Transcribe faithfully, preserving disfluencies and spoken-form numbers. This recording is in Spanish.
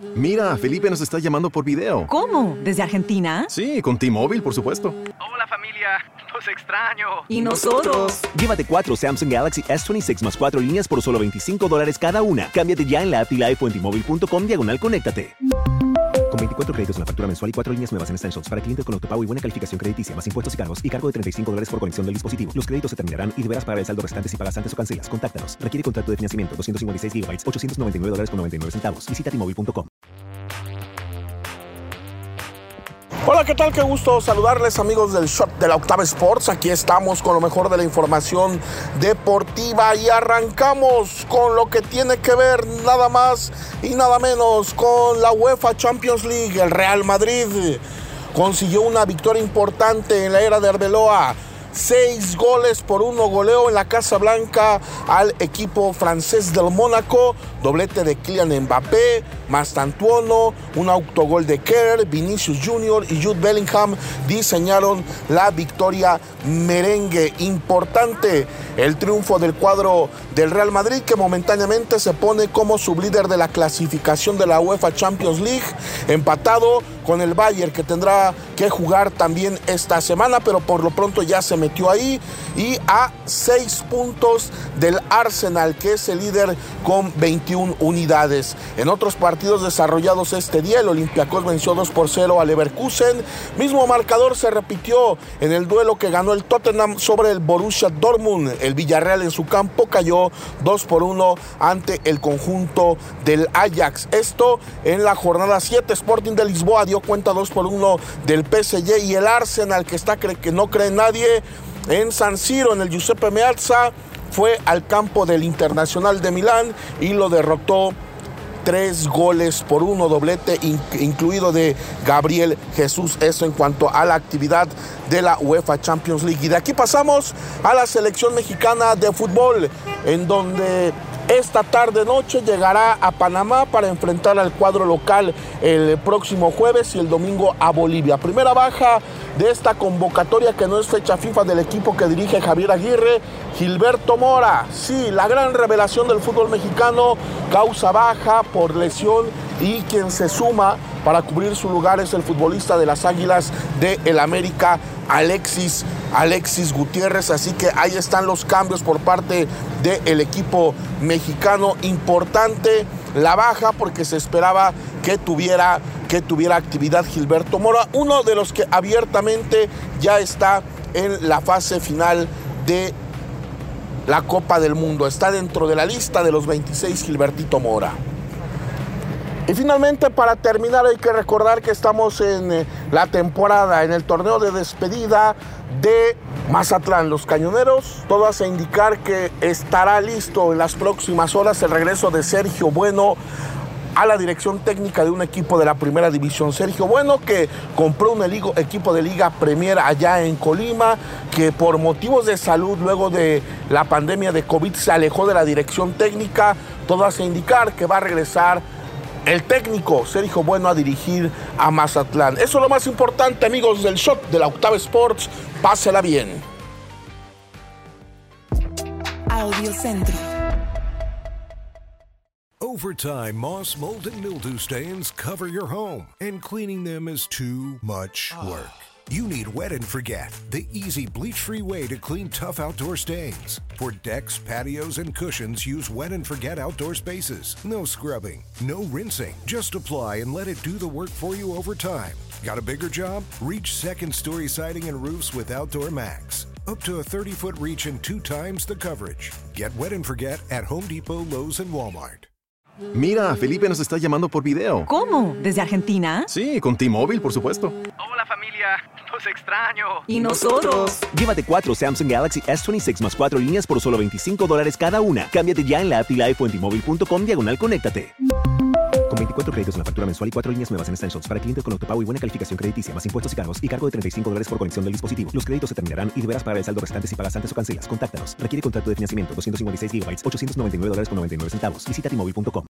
Mira, Felipe nos está llamando por video. ¿Cómo? ¿Desde Argentina? Sí, con T-Mobile, por supuesto. Hola familia, los extraño. ¿Y nosotros? Llévate cuatro Samsung Galaxy S veintiséis más cuatro líneas por solo veinticinco dólares cada una. Cámbiate ya en la app y la iPhone en T-Mobile punto com diagonal conéctate. Con veinticuatro créditos en la factura mensual y cuatro líneas nuevas en Essentials para clientes con autopago y buena calificación crediticia, más impuestos y cargos y cargo de treinta y cinco dólares por conexión del dispositivo. Los créditos se terminarán y deberás pagar el saldo restante si pagas antes o cancelas. Contáctanos. Requiere contrato de financiamiento. doscientos cincuenta y seis gigabytes, ochocientos noventa y nueve dólares con noventa y nueve centavos. Visita T Mobile punto com. Hola, ¿qué tal? Qué gusto saludarles, amigos del Shot de la Octava Sports. Aquí estamos con lo mejor de la información deportiva y arrancamos con lo que tiene que ver nada más y nada menos con la UEFA Champions League. El Real Madrid consiguió una victoria importante en la era de Arbeloa. Seis goles por uno goleo en la Casa Blanca al equipo francés del Mónaco. Doblete de Kylian Mbappé, Mastantuono, un autogol de Kerr, Vinicius Junior y Jude Bellingham diseñaron la victoria merengue. Importante el triunfo del cuadro del Real Madrid, que momentáneamente se pone como sublíder de la clasificación de la UEFA Champions League, empatado con el Bayern, que tendrá que jugar también esta semana, pero por lo pronto ya se metió ahí, y a seis puntos del Arsenal, que es el líder con veintiuna unidades. En otros partidos desarrollados este día, el Olympiacos venció dos por cero al Leverkusen. Mismo marcador se repitió en el duelo que ganó el Tottenham sobre el Borussia Dortmund. El Villarreal en su campo cayó dos por uno ante el conjunto del Ajax. Esto en la jornada siete. Sporting de Lisboa dio cuenta dos por uno del P S G, y el Arsenal, que está cre- que no cree en nadie, en San Siro, en el Giuseppe Meazza, fue al campo del Internacional de Milán y lo derrotó tres goles por uno, doblete in- incluido de Gabriel Jesús. Eso en cuanto a la actividad de la UEFA Champions League. Y de aquí pasamos a la selección mexicana de fútbol, en donde esta tarde noche llegará a Panamá para enfrentar al cuadro local el próximo jueves y el domingo a Bolivia. Primera baja de esta convocatoria, que no es fecha FIFA, del equipo que dirige Javier Aguirre, Gilberto Mora. Sí, la gran revelación del fútbol mexicano, causa baja por lesión, y quien se suma para cubrir su lugar es el futbolista de las Águilas de el América, Alexis, Alexis Gutiérrez. Así que ahí están los cambios por parte del equipo mexicano. Importante la baja, porque se esperaba que tuviera, que tuviera actividad Gilberto Mora, uno de los que abiertamente ya está en la fase final de la Copa del Mundo. Está dentro de la lista de los veintiséis Gilbertito Mora. Y finalmente, para terminar, hay que recordar que estamos en eh, la temporada, en el torneo de despedida de Mazatlán. Los Cañoneros, todo hace indicar que estará listo en las próximas horas el regreso de Sergio Bueno a la dirección técnica de un equipo de la primera división. Sergio Bueno, que compró un equipo de Liga Premier allá en Colima, que por motivos de salud, luego de la pandemia de COVID, se alejó de la dirección técnica. Todo hace indicar que va a regresar el técnico Sergio Bueno a dirigir a Mazatlán. Eso es lo más importante, amigos del Shot de la Octava Sports. Pásela bien. Audio Centro. Over time, moss, mold, and mildew stains cover your home, and cleaning them is too much work. You need Wet and Forget, the easy bleach-free way to clean tough outdoor stains. For decks, patios, and cushions, use Wet and Forget Outdoor Spaces. No scrubbing, no rinsing. Just apply and let it do the work for you over time. Got a bigger job? Reach second-story siding and roofs with Outdoor Max. Up to a thirty-foot reach and two times the coverage. Get Wet and Forget at Home Depot, Lowe's, and Walmart. Mira, Felipe nos está llamando por video. ¿Cómo? ¿Desde Argentina? Sí, con T-Mobile, por supuesto. Hola familia, los extraño. ¿Y nosotros? Llévate cuatro Samsung Galaxy S veintiséis más cuatro líneas por solo veinticinco dólares cada una. Cámbiate ya en la app y la iPhone en T Mobile punto com diagonal conéctate. Con veinticuatro créditos en la factura mensual y cuatro líneas nuevas en Essentials para clientes con autopago y buena calificación crediticia, más impuestos y cargos y cargo de treinta y cinco dólares por conexión del dispositivo. Los créditos se terminarán y deberás pagar el saldo restante si pagas antes o cancelas. Contáctanos. Requiere contrato de financiamiento. doscientos cincuenta y seis gigabytes, ochocientos noventa y nueve dólares con noventa y nueve centavos. Visita T Mobile punto com.